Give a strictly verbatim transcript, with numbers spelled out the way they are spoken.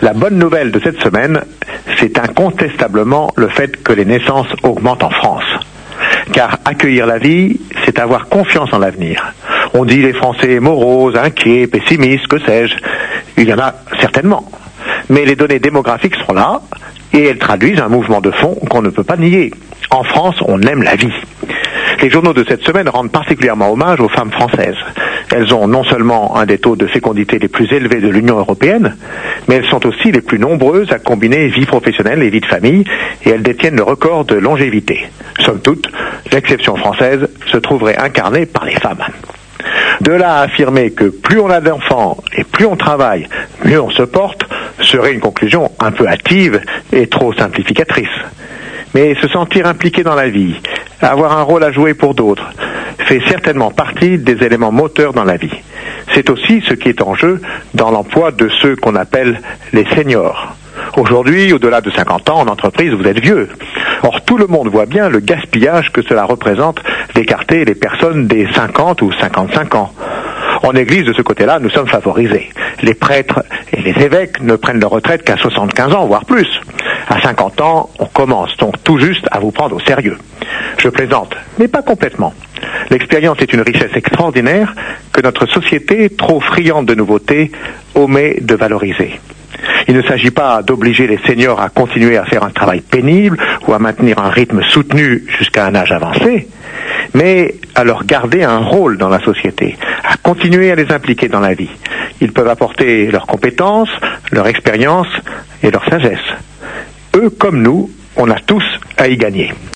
La bonne nouvelle de cette semaine, c'est incontestablement le fait que les naissances augmentent en France. Car accueillir la vie, c'est avoir confiance en l'avenir. On dit les Français moroses, inquiets, pessimistes, que sais-je. Il y en a certainement. Mais les données démographiques sont là, et elles traduisent un mouvement de fond qu'on ne peut pas nier. En France, on aime la vie. Les journaux de cette semaine rendent particulièrement hommage aux femmes françaises. Elles ont non seulement un des taux de fécondité les plus élevés de l'Union européenne, mais elles sont aussi les plus nombreuses à combiner vie professionnelle et vie de famille, et elles détiennent le record de longévité. Somme toute, l'exception française se trouverait incarnée par les femmes. De là à affirmer que plus on a d'enfants et plus on travaille, mieux on se porte, serait une conclusion un peu hâtive et trop simplificatrice. Mais se sentir impliqué dans la vie, avoir un rôle à jouer pour d'autres, fait certainement partie des éléments moteurs dans la vie. C'est aussi ce qui est en jeu dans l'emploi de ceux qu'on appelle les seniors. Aujourd'hui, au-delà de cinquante ans, en entreprise, vous êtes vieux. Or, tout le monde voit bien le gaspillage que cela représente d'écarter les personnes des cinquante ou cinquante-cinq ans. En Église, de ce côté-là, nous sommes favorisés. Les prêtres et les évêques ne prennent leur retraite qu'à soixante-quinze ans, voire plus. À cinquante ans, on commence donc tout juste à vous prendre au sérieux. Je plaisante, mais pas complètement. L'expérience est une richesse extraordinaire que notre société, trop friande de nouveautés, omet de valoriser. Il ne s'agit pas d'obliger les seniors à continuer à faire un travail pénible ou à maintenir un rythme soutenu jusqu'à un âge avancé, mais à leur garder un rôle dans la société, à continuer à les impliquer dans la vie. Ils peuvent apporter leurs compétences, leur expérience et leur sagesse. Eux comme nous, on a tous à y gagner.